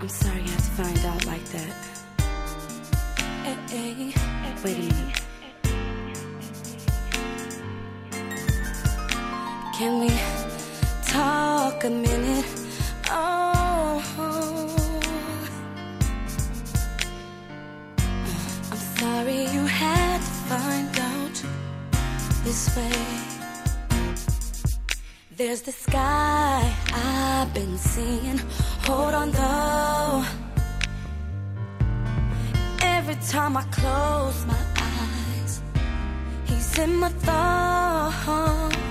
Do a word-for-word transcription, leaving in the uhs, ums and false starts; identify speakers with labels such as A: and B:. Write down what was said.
A: I'm sorry I had to find out like that. Hey, hey, wait a minute. Can we talk a minute? Oh, I'm sorry you had to find out this way. There's the sky I've been seeing. Hold on though. Every time I close my eyes, he's in my thoughts.